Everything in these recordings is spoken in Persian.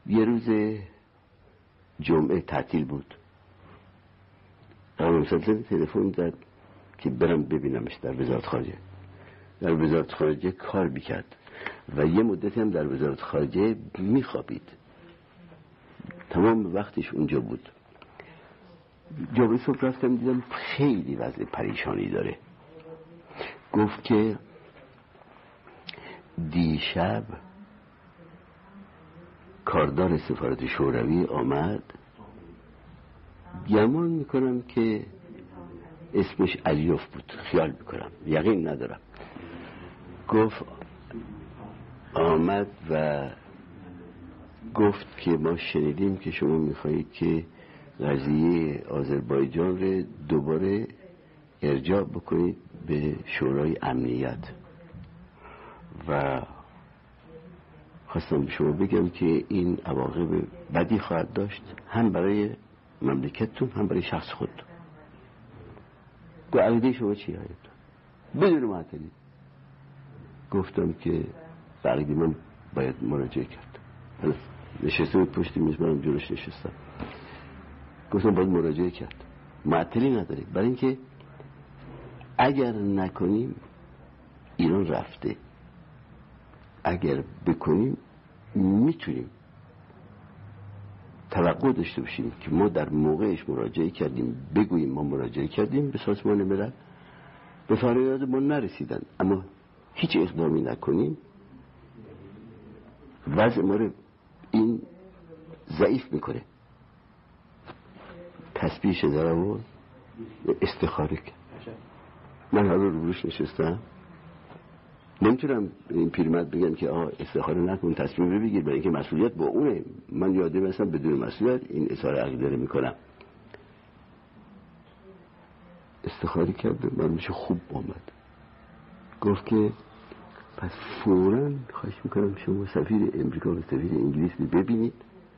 یه روز جمعه تعطیل بود. آقای مسلطن تلفن زد که برم ببینمش در وزارت خارجه. در وزارت خارجه کار میکرد و یه مدتی هم در وزارت خارجه میخوابید، تمام وقتش اونجا بود. جمعه صبح رفتم دیدم خیلی وضع پریشانی داره. گفت که دیشب کاردار سفارت شوروی آمد، گمان میکنم که اسمش علیوف بود، خیال میکنم، یقین ندارم. گفت آمد و گفت که ما شنیدیم که شما میخواهید که قضیه آذربایجان رو دوباره ارجاع بکنید به شورای امنیت و خواستم به شما بگم که این عواقب بدی خواهد داشت، هم برای مملکتتون هم برای شخص خود. گفت عقیده شما چیه؟ بدون معطلی. گفتم که عقیده من باید مراجعه کرد. نشسته بود پشت میز، منم جلوش نشستم. گفتم باید مراجعه کرد، معطلی نداره، برای اینکه اگر نکنیم ایران رفته، اگر بکنیم میتونیم توقع داشته باشیم که ما در موقعش مراجعه کردیم، بگوییم ما مراجعه کردیم به سازمان ملل، به فریاد ما نرسیدن، اما هیچ اقدامی نکنیم، وضع ما رو این ضعیف میکنه. تسبیح در آورد، استخاره کرد. من هر رو روش نشستم، نمیتونم این پیرمرد بگم که استخاره نکن، تصمیم رو بگیر، برای اینکه مسئولیت با اونه. من یادم هستم بدون مسئولیت این اظهار عقیده رو میکنم. استخاره کرد، من میشه خوب آمد. گفت که پس فوراً خواهش میکنم شما سفیر امریکا و سفیر انگلیس رو ببینید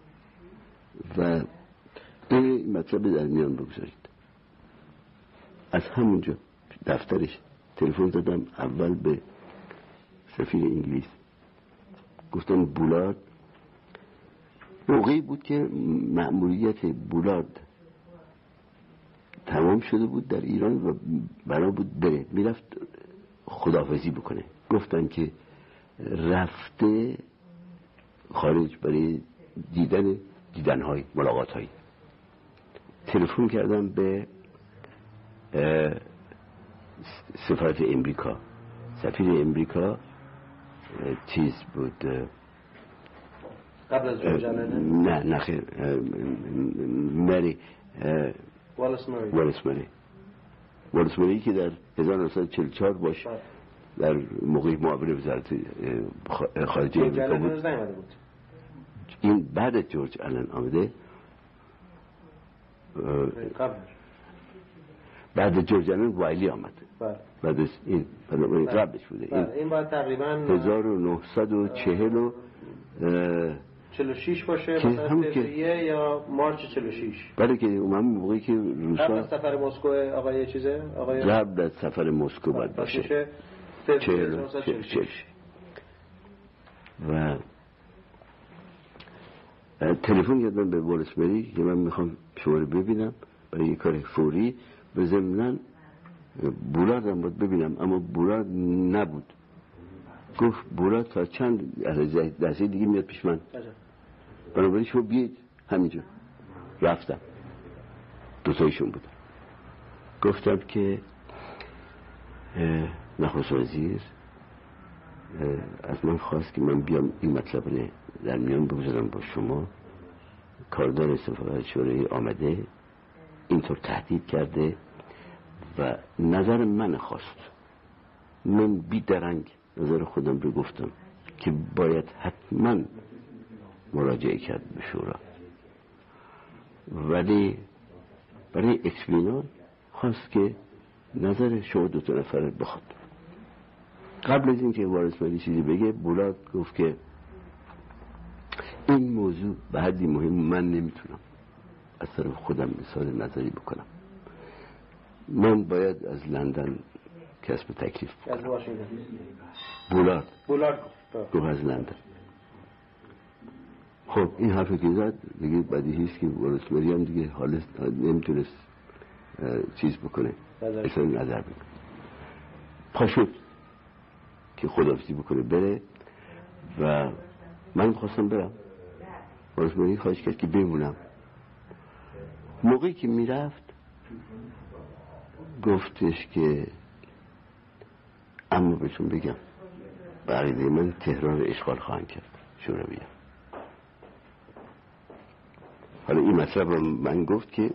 و این مطلب در میان بگذارید. از همونجا دفترش تلفن زدم اول به سفیر انگلیس، گفتم بولارد، موقعی بود که مأموریت بولارد تمام شده بود در ایران و بنا بود بره، میرفت خداحافظی بکنه. گفتن که رفته خارج برای دیدنهای ملاقاتهایی. تلفن کردم به سفارت امریکا. سفیر امریکا چیز بود، قبل از جورج آلن؟ نه خیر، مری والس مری که در 1944 باش در موقع معاون وزارت خارجه امریکا بود. این بعد از جورج آلن آمده، بعد از جورج آلن وایلی آمد، بعد از این قبلش بوده. این باید تقریبا 1946 باشه، مثلا فوریه یا مارچ 46. بله که اون موقعی که روسا قبل از سفر مسکو آقای چیزه، آقای قبل از سفر مسکو باید باشه، 46. و تلفن کردم به والس مری که من میخوام شما رو ببینم برای یک کار فوری، به ضمن بولارد هم باید ببینم، اما بولارد نبود. گفت بولارد تا چند لحظه دیگه میاد پیش من، بنابراین شما بیاید همینجا. رفتم، دوتایشون بودن. گفتم که نخست وزیر از من خواست که من بیام این مطلب رو در میان بگذارم با شما. کاردار سفارت شوروی آمده، اینطور تهدید کرده و نظر من خواست. من بیدرنگ نظر خودم رو گفتم که باید حتما مراجعه کرد به شورا، ولی برای اطمینان خواست که نظر شما دو تا نفر بخواد. قبل از اینکه والس مری چیزی بگه، بولارد گفت که این موضوع به حدی مهم من نمیتونم از طرف خودم مثال نظری بکنم. من باید از لندن کسب تکلیف بکنم. بولارد گفت از لندن. خب این حرفی که زد دیگه بدیهی است که ولسوالی هم دیگه حالت نمیتونست چیز بکنه، اصلا نظر بکنه. پا شد که خداحافظی بکنه بره و من خواستم برم. ولسوالی خواهش کرد که بمونم. موقعی که میرفت گفتش که اما بهتون بگم بقیده من تهران رو اشغال خواهند کرد شوروی‌ها. حالا این مطلب من گفت که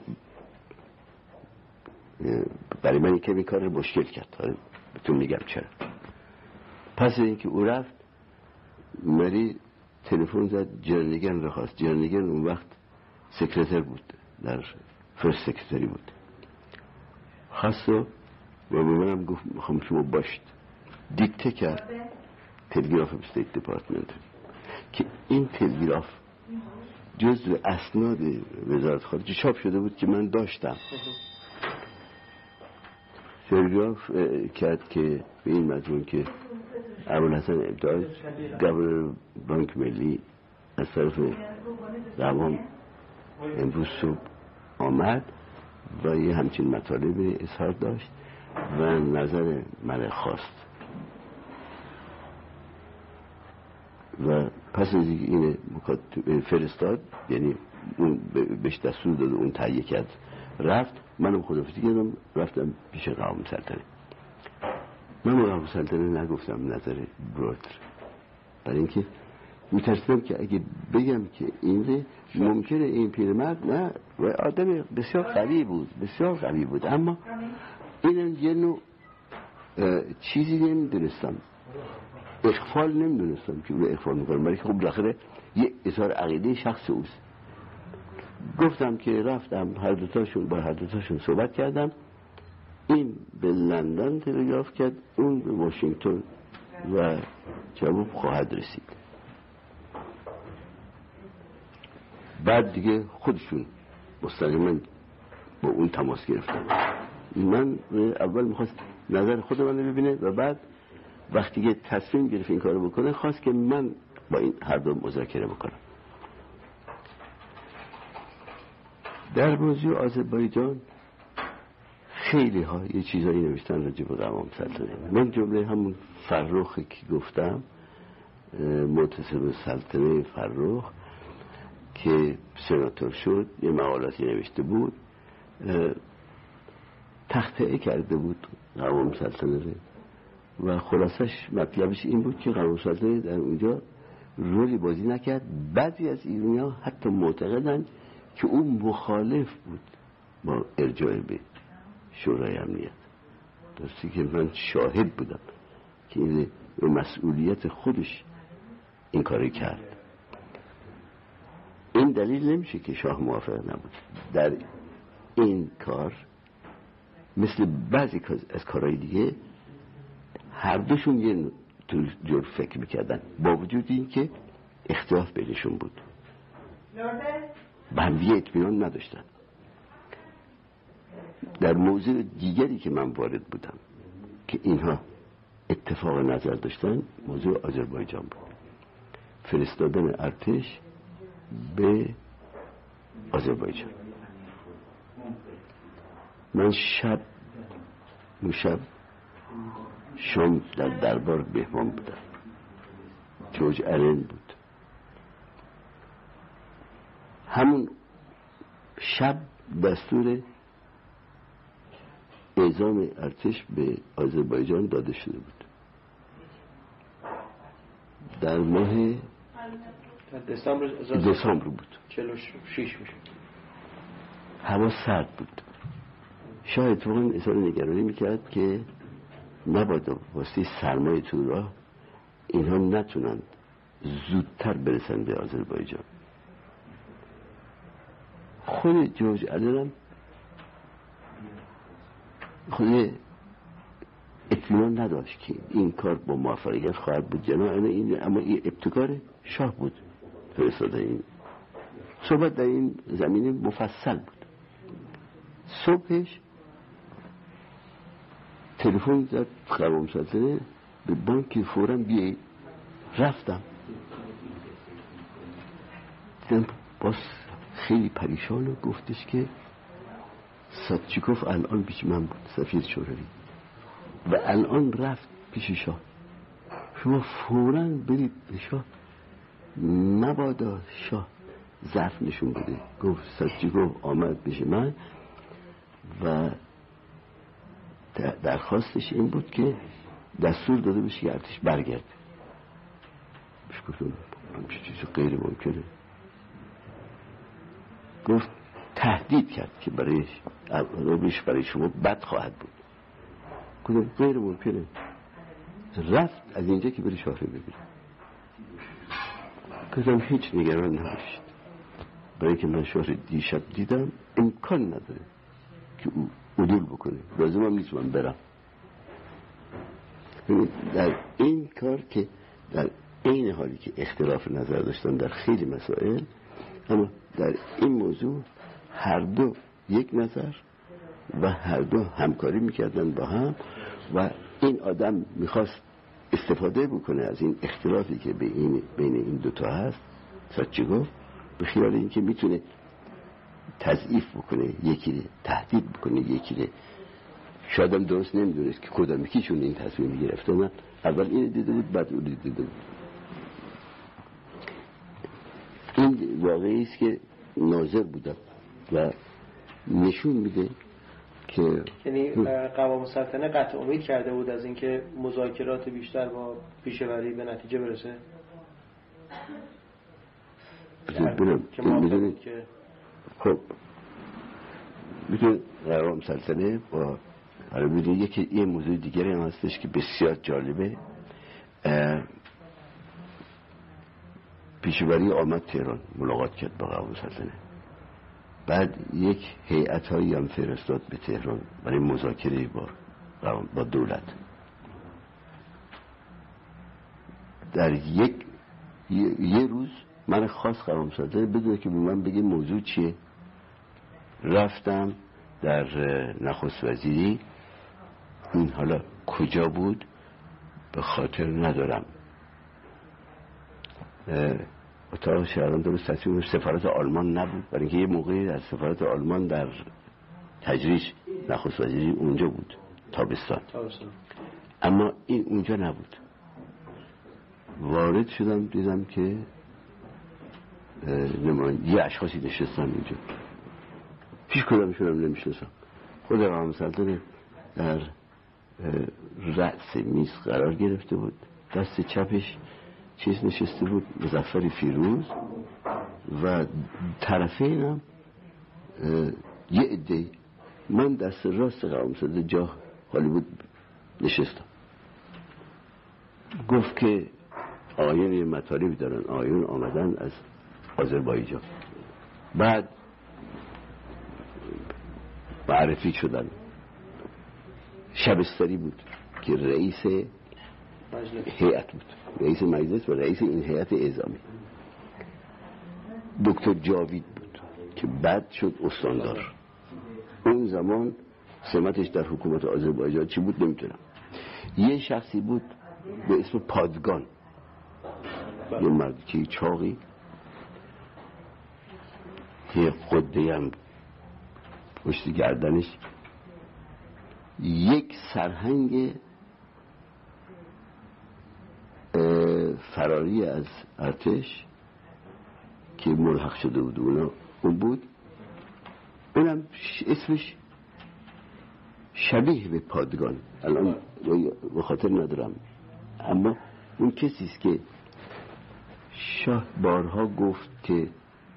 برای من که این کار رو مشکل کرد. حالا بهتون میگم چرا. پس اینکه او رفت مری تلفن زد جرنیگن رو خواست. جرنیگن اون وقت سکرتر بود، در فرست سکرتری بود. خواست و به منم گفت میخوام شما باشید. دیکته کرد تلگراف استیت دیپارتمنت که این تلگراف جزو اسناد وزارت خارجه چاپ شده بود که من داشتم. تلگراف کرد که به این مضمون که ابوالحسن ابتهاج گورنر بانک ملی از طرف دوام امروز صبح آمد و یه همچین مطالب اظهار داشت و نظر من خواست و پس از این فرستاد، یعنی اون بهش دستور داد، اون تهیه کرد، رفت. منم خداحافظی کردم رفتم پیش قوام سلطنه. من قوام سلطنه نگفتم نظر برادر، برای اینکه میترسیدم که اگه بگم که این ممکنه این پیرمرد نه و آدم بسیار قوی بود، بسیار قوی بود، اما این یه نوع چیزی نمیدونستم، اخفال نمیدونستم که اون اخفال میکنم، برای که خب بالاخره یه اظهار عقیده شخص اوست. گفتم که رفتم هر دوتاشون صحبت کردم. این به لندن تلگراف کرد، اون به واشنگتن و جواب خواهد رسید. بعد دیگه خودشون مستقیما با اون تماس گرفتن. من اول میخواست نظر خود من رو ببینه و بعد وقتی که تصمیم گرفت این کارو بکنه خواست که من با این هر دو مذاکره بکنم. در موضوع آذربایجان خیلی ها یه چیزایی نوشتن راجع به قوام سلطنه. من جمله همون فرخی که گفتم، معتصم سلطنه فرخ که سناتور شد، یه مقالاتی نوشته بود، تخطئه کرده بود قوام سلطنه و خلاصش مطلبش این بود که قوام سلطنه در اونجا رولی بازی نکرد. بعضی از ایرانی‌ها حتی معتقدن که اون مخالف بود با ارجاع به شورای امنیت، درستی که من شاهد بودم که این به مسئولیت خودش این کاری کرد. این دلیل نمیشه که شاه موافق نبود. در این کار مثل بعضی از کارهای دیگه هر دوشون یه جور فکر میکردن، با وجود این که اختلاف بینشون بود، به هم دیگه اطمینان نداشتن. در موضوع دیگری که من وارد بودم که اینها اتفاق نظر داشتن، موضوع آذربایجان بود. فرستادن ارتش به آذربایجان. من شب شام در دربار بهمان بودم. جورج آلن بود. همون شب دستور اعزام ارتش به آذربایجان داده شده بود. در ماه دسامبر بود. 46 میشه. هوا سرد بود. شاه اتفاقاً اظهار نگرانی میکرد که نباید واسه سرمای تو راه اینها نتونن زودتر برسن به آذربایجان. خود جورج آلن هم خود اطمینان نداشت که این کار با موفقیت خواهد بود. اما این ابتکار شاه بود. فرستاده این صحبت در این زمینه مفصل بود. صبحش تلفن زد قوام سلطنه به بانک فوراً بیایید. رفتم دیدم باز خیلی پریشان و گفتش که ساتچیکوف الان پیش من بود، سفیر شوروی، و الان رفت پیش شاه. شما فوراً برید به شاه، مبادا شاه ظرف نشون بده. گفت ساتچیکوف آمد پیش من و درخواستش این بود که دستور داده بشه که ارتش برگرده. بهش گفتم همچه چیزی غیر ممکنه. گفت تهدید کرد که برای شما بد خواهد بود. گفتم غیر ممکنه. رفت از اینجا که بری شاه رو ببینه. گفتم هیچ نگران نباشید، برای که من شاه رو دیشب دیدم، امکان نداره که او عدول بکنه، لازم هم نیست من برم. در این کار که در این حالی که اختلاف نظر داشتن در خیلی مسائل، اما در این موضوع هر دو یک نظر و هر دو همکاری میکردن با هم، و این آدم میخواست استفاده بکنه از این اختلافی که بین این دوتا هست، ساتچیکوف، به خیال این که میتونه تضعیف بکنه یکی، تهدید بکنه یکی. شاید هم درست نمیدونست که کدام یکیشون این تصمیم گرفته. من اول این دیده بود، بعد اون دیده بود. این واقعی است که ناظر بودم و نشون میده که یعنی قوام السلطنه قطع امید کرده بود از اینکه مذاکرات بیشتر با پیشوری به نتیجه برسه. میدونید خب میدونید قوام السلطنه با میدونید یه موضوع دیگری هم هستش که بسیار جالبه. پیشوری آمد تهران ملاقات کرد با قوام السلطنه، بعد یک هیئت‌هایی هم فرستاد به تهران برای مذاکره با دولت. در یه روز من خواست قوام السلطنه بدونه که به من بگه موضوع چیه. رفتم در نخست وزیری، این حالا کجا بود به خاطر ندارم، اتاق شهران درست تصمیم سفارت آلمان نبود، برای اینکه یه موقعی در سفارت آلمان در تجریش نخست وزیری اونجا بود تابستان، اما این اونجا نبود. وارد شدم دیدم که یه اشخاصی نشستن اونجا، پیش کدامشون هم نمیشناسم. خود قوام السلطنه در رأس میز قرار گرفته بود، دست چپش چیز نشسته بود، مظفر فیروز، و طرفین هم یه عده. من دست راست قوام السلطنه جا حالی بود نشستم. گفت که آقایون یه مطالبی دارن، آقایون آمدن از آذربایجان. بعد معرفی شدن. شبستری بود که رئیس هیئت بود، رئیس مجلس و رئیس این هیئت اعزامی. دکتر جاوید بود که بعد شد استاندار. اون زمان سمتش در حکومت آذربایجان چی بود نمیتونم. یه شخصی بود به اسم پادگان، یه مرد که چاقی، یه قده هم پشت گردنش، یک سرهنگ فراری از ارتش که ملحق شده بود اون بود. اونم اسمش شبیه به پادگان، الان به خاطر ندارم، اما اون کسیست که شاه بارها گفت که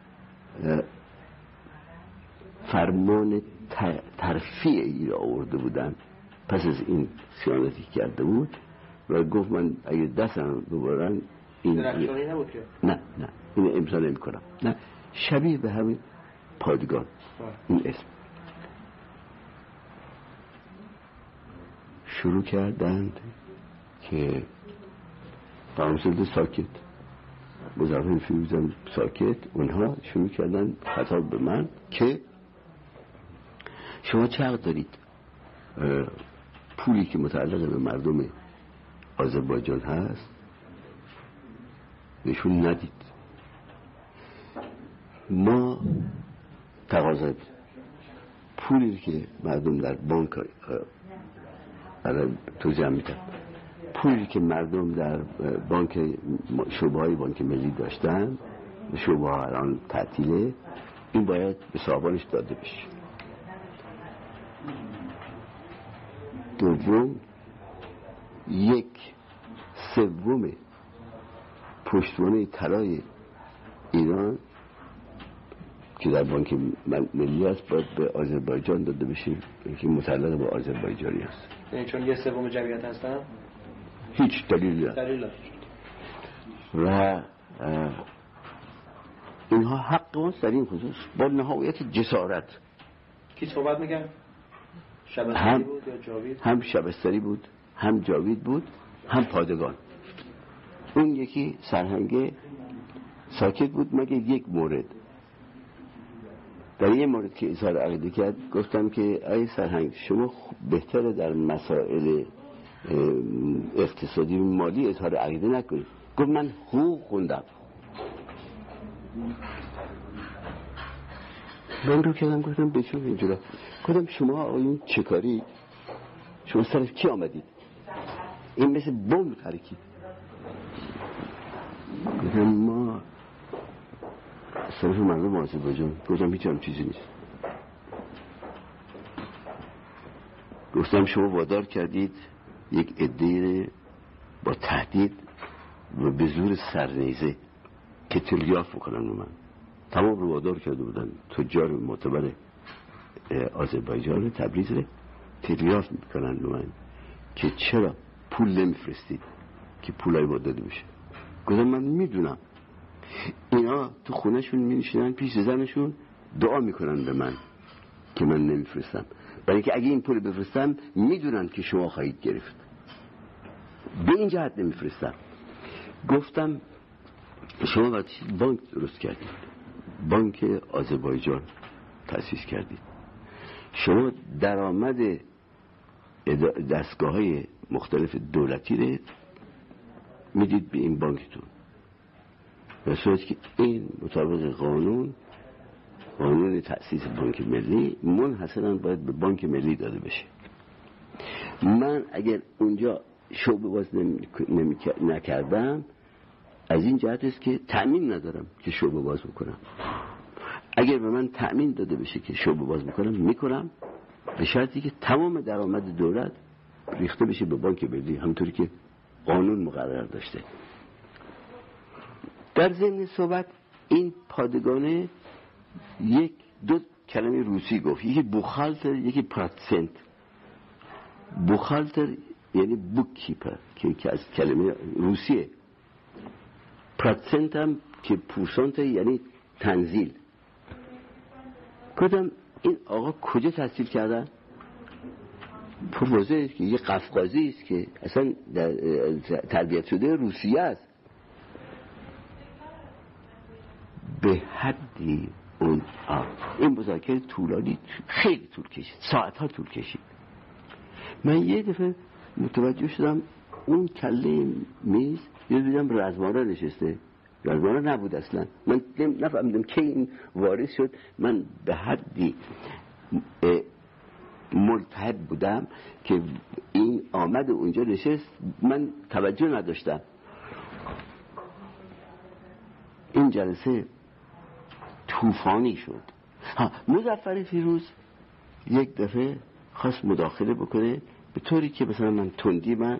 فرمان ترفیعی را آورده بودن پس از این خیانتی کرده بود، و گفت من اگه دستم ببرن این درخشانی نبود که نه اینو امضا نمی کنم. نه، شبیه به همین پادگان این اسم. شروع کردند که قوام السلطنه ساکت، مظفر فیروزم ساکت. اونها شروع کردن خطاب به من که شما چه حق دارید پولی که متعلق به مردم آذربایجان هست بهشون ندید. ما تقاضا پولی که مردم در بانک توضیح میدم، پولی که مردم در بانک شعبه های بانک ملی داشتن، شعبه ها الان تعطیله، این باید به صاحبانش داده بشه. دوم، 1/3 پشتوانه طلای ایران که در بانک ملی است باید به آذربایجان داده بشه که متعلق به آذربایجانی است. یعنی چون 1/3 جمعیت هستن هیچ دلیلی نداره و اینها حق ماست در این خصوص با نهایت جسارت. کی صحبت میگن؟ شبستری بود یا جاوید؟ هم شبستری بود، هم جاوید بود، هم پادگان. اون یکی سرهنگ ساکت بود مگه یک مورد. در یه مورد که اظهار عقیده کرد گفتم که ای سرهنگ شما بهتره در مسائل اقتصادی و مالی اظهار عقیده نکنید. گفت من حقوق خوندم. من رو کردم گفتم بچون اینجورا، گفتم شما آقایون چه کاری؟ شما سر کی آمدید؟ این مثل بمب ترکید. گفتم ما صرف مردم آذربایجان. گفتم هیچ هم چیزی نیست. گفتم شما وادار کردید یک عده با تهدید و به زور سرنیزه که تریاف بکنن من. تمام رو وادار کرده بودن تجار معتبر آذربایجان تبریز رو تریاف میکنن من که چرا پول نمیفرستید که پولای ما داده بشه. گفتم من میدونم اینا تو خونهشون می‌نشینن پیش زنشون دعا میکنن به من که من نمیفرستم، برای اینکه اگه این پول بفرستم میدونن که شما خواهید گرفت. به این جهت نمیفرستم. گفتم شما وقتی بانک درست کردید، بانک آذربایجان تأسیس کردید، شما درآمد دستگاه‌های مختلف دولتی رو میدید به این بانکتون، به صورتی که این مطابق قانون تأسیس بانک ملی منحصراً باید به بانک ملی داده بشه. من اگر اونجا شعبه باز نکردم از این جهت است که تأمین ندارم که شعبه باز بکنم. اگر به من تأمین داده بشه که شعبه باز میکنم به شرطی که تمام درآمد دولت ریخته بشه به بانک ملی همونطوری که قانون مقرر داشته. در ضمن صحبت این پادگانه 1-2 کلمه روسی گفت، یکی بوخالتر یکی پراتسنت. بوخالتر یعنی بوک کیپر که از کلمه روسیه، پراتسنت هم که پورسانت یعنی تنزیل. گفتم این آقا کجا تحصیل کردن؟ پروازه که یه قفقازی است که اصلا تربیت شده روسیه است. به حدی اون این مذاکره طولانی خیلی طول کشید، ساعتها طول کشید. من یه دفعه متوجه شدم اون کله میز یه دیدم رزماره نشسته. رزماره نبود اصلا. من نفهمیدم که این وارد شد. من به حدی ملتهب بودم که این آمد اونجا نشست، من توجه نداشتم. این جلسه طوفانی شد. مظفر فیروز یک دفعه خواست مداخله بکنه به طوری که مثلا من تندی من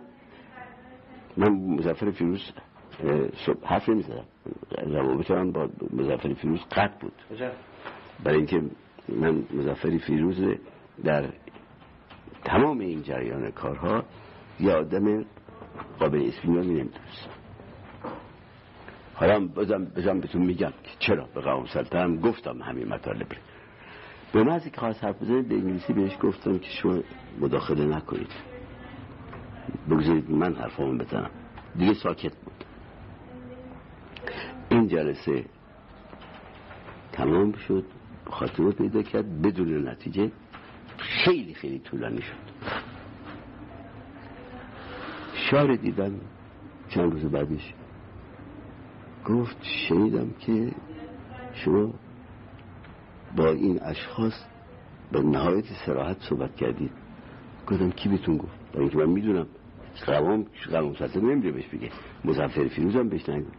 مظفر فیروز حرف نمیزدم. روابط من با مظفر فیروز قطع بود، برای اینکه من مظفر فیروز در تمام این جریان کارها یه آدم قابل اطمینانی نمیدونستم. حالا بازم بهتون میگم که چرا به قوام سلطنم گفتم همین مطالب رو. به محضی که خواست حرف بزنه به انگلیسی بهش گفتم که شما مداخله نکنید، بگذارید من حرفامو بزنم. دیگه ساکت بود. این جلسه تمام شد، خاتمه پیدا کرد بدون نتیجه. خیلی خیلی طولانی شد. شاه دیدم چند روز بعدش گفت شنیدم که شما با این اشخاص به نهایت صراحت صحبت کردید؟ گفتم کی بهتون گفت؟ با اینکه من میدونم قوام سلطنه نمیره بهش بگه، مظفر فیروز هم بهش نگه.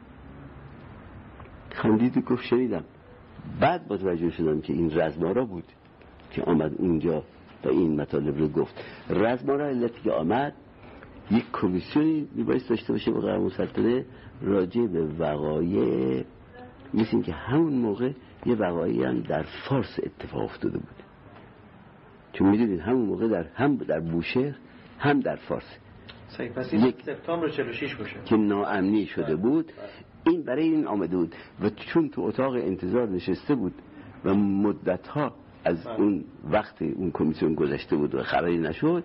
خندید و گفت شنیدم. بعد متوجه شدم که این رزمارا بود که آمد اونجا و این مطالب رو گفت. رزمارا علتی که آمد یک کمیسیونی میبایست داشته باشه با قوام سلطنه راجع به وقایع، مثل که همون موقع یه وقایعی هم در فارس اتفاق افتاده بود، چون میدونید همون موقع هم در بوشهر هم در فارس صحیح. پس این سپتامبر 46 باشه که ناامنی شده بود. این برای این آمده بود و چون تو اتاق انتظار نشسته بود و مدتها از اون وقت اون کمیسیون گذشته بود و خبری نشد،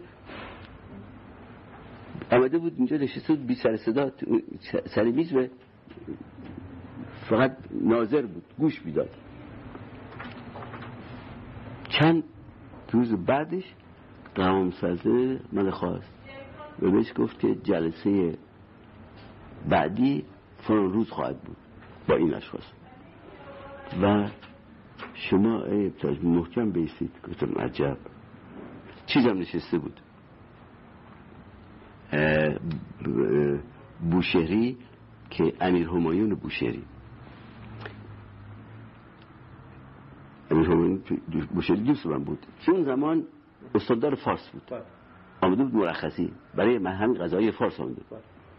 آمده بود اینجا نشسته بود بی سر صدا سر میز و فقط ناظر بود، گوش میداد. چند روز بعدش قوام سلطنه من خواست و بهش گفت که جلسه بعدی فلان روز خواهد بود با این اشخاص و شما محکم بیستید. گفتم عجب. چیزم نشسته بود، بوشهری که امیر همایون بوشهری دوست من بود، چون زمان استاندار فارس بود، آمده بود مرخصی برای من همین قضایی فارس آمده بود.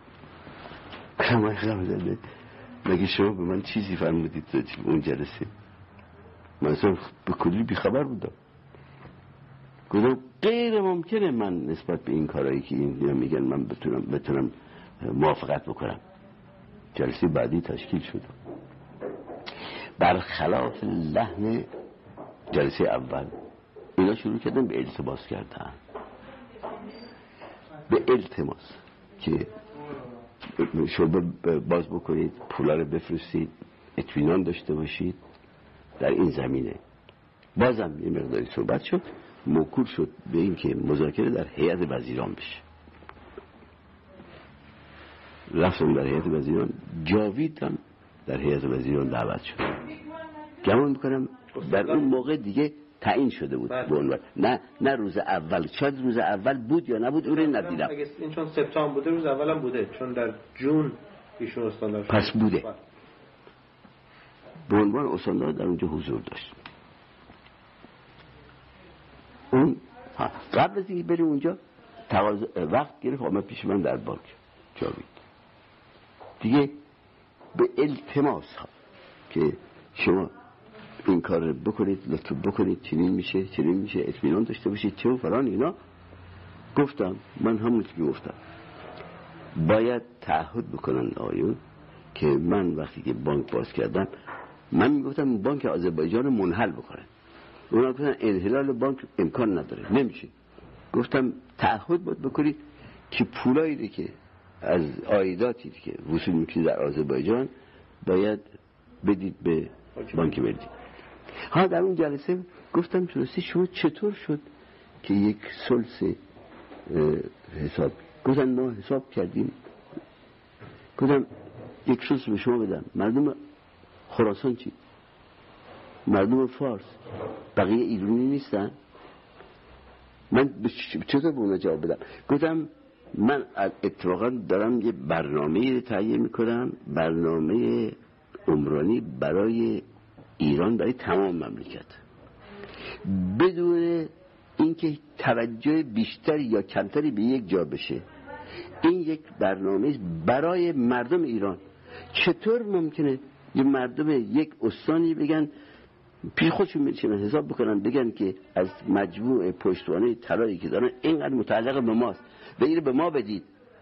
مگه شما به من چیزی فرمودید اون جلسه؟ من اصلا به کلی بیخبر بودم. گفتم غیر ممکنه من نسبت به این کارهایی که این میگن من بتونم موافقت بکنم. جلسه بعدی تشکیل شد برخلاف لحن جلسه اول. اینا شروع کردن به التماس کردن، به التماس که شعبه باز بکنید، پولا رو بفرستید، اطمینان داشته باشید. در این زمینه بازم یه مقداری صحبت شد، موکول شد به این که مذاکره در هیئت وزیران بشه. رفتم در هیئت وزیران، جاوید هم در هیئت وزیران دعوت شد. گمان میکنم در اون موقع دیگه تعیین شده بود به عنوان نه روز اول، شاید روز اول بود یا نبود اون رو ندیدم. این چون سپتامبر بوده روز اول هم بوده، چون در جون ایشون استاندار شد. پس بوده به عنوان استاندار در اونجا حضور داشت. اون قبل از اینکه بریم اونجا وقت گرفت آمد پیش من در بانک جاوید دیگه به التماس ها که شما این کار بکنید، لطف بکنید، چنین میشه اطمینان داشته باشید چه و فلان اینا. گفتم من همون که گفتم باید تعهد بکنن آیون که من وقتی که بانک باز کردم من میگفتم بانک آذربایجان منحل بکنن. اونا گفتن انحلال بانک امکان نداره، نمیشه. گفتم تعهد باید بکنید که پولایی که از عایداتی که وصول میکنید در آذربایجان باید بدید به بانک ملی. در اون جلسه گفتم راستی شما چطور شد که یک ثلث حساب؟ گفتن ما حساب کردیم. گفتم یک ثلث به شما بدم، مردم خراسان چی؟ مردم فارس بقیه ایرانی نیستن؟ من چطور به اونا جواب بدم؟ گفتم من اتفاقا دارم یه برنامه تهیه میکنم، برنامه عمرانی برای ایران، برای تمام مملکت، بدون اینکه توجه بیشتری یا کمتری به یک جا بشه. این یک برنامه برای مردم ایران. چطور ممکنه یه مردم یک استانی بگن پی خودشون میشن حساب بکنن بگن که از مجموع پشتوانه طلایی که دارن اینقدر متعلق به ماست و اینو به ما بدید؟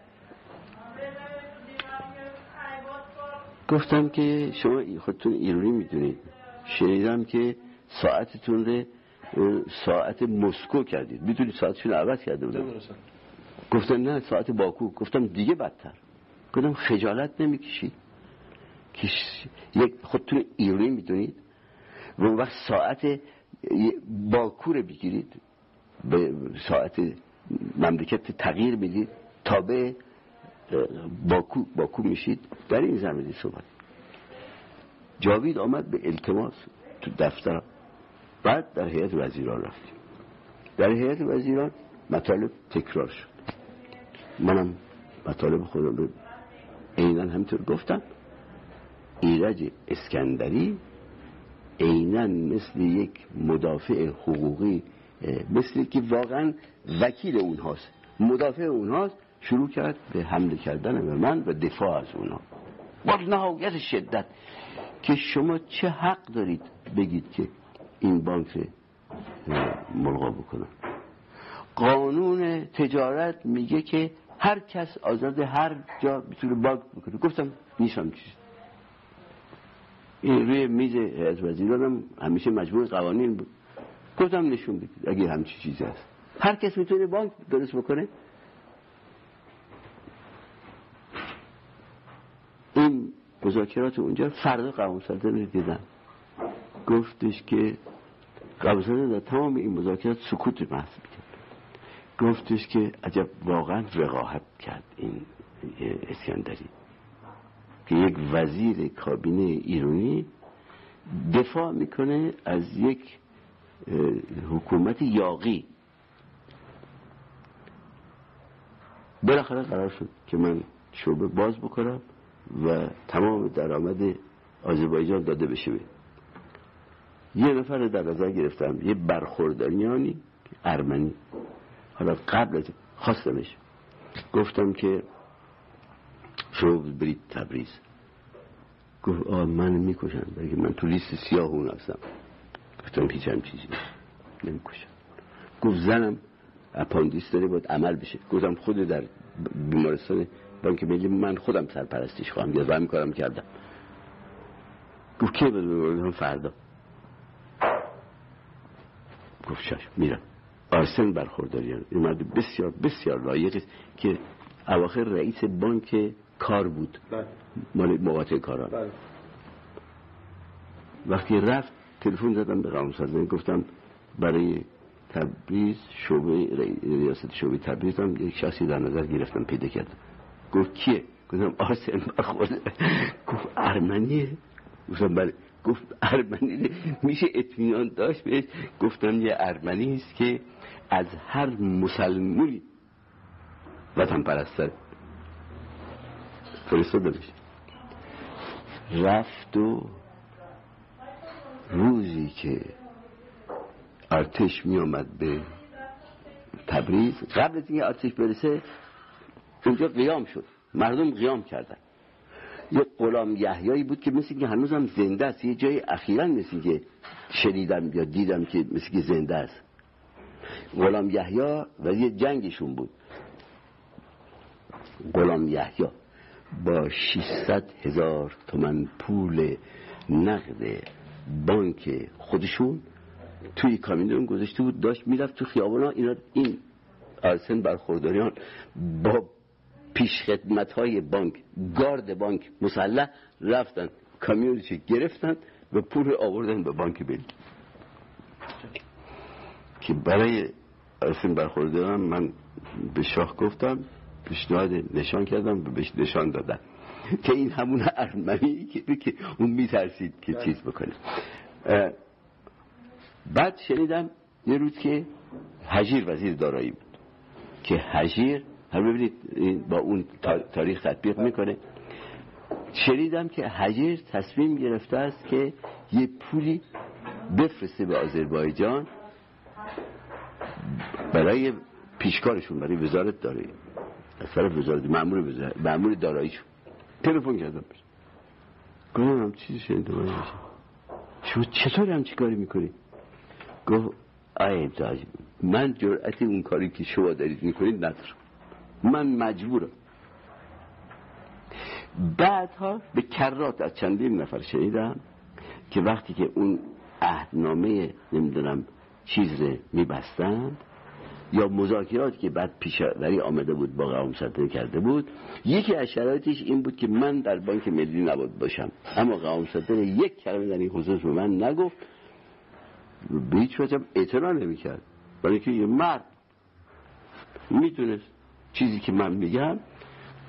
گفتم که شما خودتون ایرانی میدونید، شنیدم که ساعتتون رو ساعت مسکو کردید، میدونید ساعتشون رو عوض کرده بودن. گفتن نه ساعت باکو. گفتم دیگه بدتر. گفتم خجالت نمیکشید که یک خودتون ایرانی میدونید و اون وقت ساعت باکو رو بگیرید، به ساعت مملکت تغییر میدید، تابع باکو میشید. در این زمینه صحبت جاوید آمد به التماس تو دفتر بعد در هیئت وزیران رفتیم. در هیئت وزیران مطالب تکرار شد. منم مطالب خودم رو عیناً همینطور گفتم. ایرج اسکندری عیناً مثل یک مدافع حقوقی، مثل که واقعاً وکیل اونهاست، مدافع اونهاست، شروع کرد به حمله کردن به من و دفاع از اونها با نهایت شدت که شما چه حق دارید بگید که این بانک ملغا بکنن؟ قانون تجارت میگه که هر کس آزاد هر جا میتونه بانک بکنه. گفتم نیستم چیز. این روی میز هیئت وزیرانم همیشه مجموع قوانین بود. گفتم نشون بدید اگه همچین چیزی هست هر کس میتونه بانک درست بکنه. این مذاکرات اونجا فردا قوام سلطنه دیدم، گفتش که قوام سلطنه در تمام این مذاکرات سکوت محض میکرد. گفتش که عجب واقعا وقاحت کرد این اسکندری که یک وزیر کابینه ایرانی دفاع میکنه از یک حکومت یاغی. بالاخره قرار شد که من شعبه باز بکنم و تمام درآمد آذربایجان داده بشه. یه نفر در نظر گرفتم، یه برخورداریانی ارمنی. حالا قبل از خواستمش گفتم که شما برید تبریز. گفت من میکشن، بلکه من تو لیست سیاه اون هستم. گفتم هیچ هم چیزی نمیکشن. گفت زنم اپاندیس داره باید عمل بشه. گفتم خود در بیمارستان بانک ملی من خودم سرپرستیش خواهم یا همین کارم کردم. گفت کی بدونم؟ فردا. گفت شاش میرم. آرسن برخورداریان این مرد بسیار بسیار لایق است که اواخر رئیس بانک کار بود، مال مقاطع کاران. وقتی رفت تلفن زدم به قوام سلطنه، گفتم برای تبریز شعبه ریاست شعبه تبریز هم یک شخصی در نظر گرفتم پیدا کردم. گفت کیه؟ گفتم آرسن برخورد. گفت ارمنیه؟ گفتم بله. گفت ارمنی میشه اطمینان داشت بهش؟ گفتم یه ارمنی است که از هر مسلمونی وطن پرستر. فرستادمش. رفت و روزی که ارتش می آمد به تبریز، قبل از اینکه ارتش برسه اونجا قیام شد، مردم قیام کردن. یه غلام یحیایی بود که مثل که هنوزم زنده است. یه جای اخیراً مثل که شنیدم یا دیدم که مثل که زنده است. غلام یحیی ولی جنگشون بود. غلام یحیی با 600,000 تومان پول نقد بانک خودشون توی کامیون گذاشته بود، داشت میرفت تو خیابانا. این آرسن برخورداریان با پیشخدمت‌های بانک، گارد بانک مسلح رفتن کامیونش گرفتن و پول آوردن به بانک ملی. که برای آرسن برخورداریان من به شاه گفتم، پیشنهاد نشان کردم و بهش نشان دادم که این همون ارمنی که اون میترسید که چیز بکنه. بعد شنیدم یه روز که هجیر وزیر دارایی بود که هجیر ببینید با اون تاریخ تطبیق میکنه. شنیدم که هجیر تصمیم گرفته است که یه پولی بفرسته به آذربایجان برای پیشکارشون، برای وزارت دارایی، از طرف وزارت مأمور داراییشون. تلفن کردم گفتم هم چیزی شنیدم شما چطور هم چی کاری میکنی؟ گفت من جرأت اون کاری که شما دارید میکنید ندارم، من مجبورم. بعدها به کرات از چندین نفر شنیدم که وقتی که اون عهدنامه نمیدونم چیز رو میبستند یا مذاکراتی که بعد پیشوری آمده بود با قوام سلطنه کرده بود، یکی از شرایطش این بود که من در بانک ملی نباید باشم. اما قوام سلطنه یک کلمه در این خصوص به من نگفت، به هیچ وجه اعتراض نمی‌کرد، برای که یه مرد میتونست چیزی که من میگم،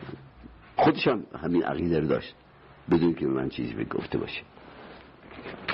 خودش هم همین عقیده رو داشت بدون که به من چیزی بگفته باشه.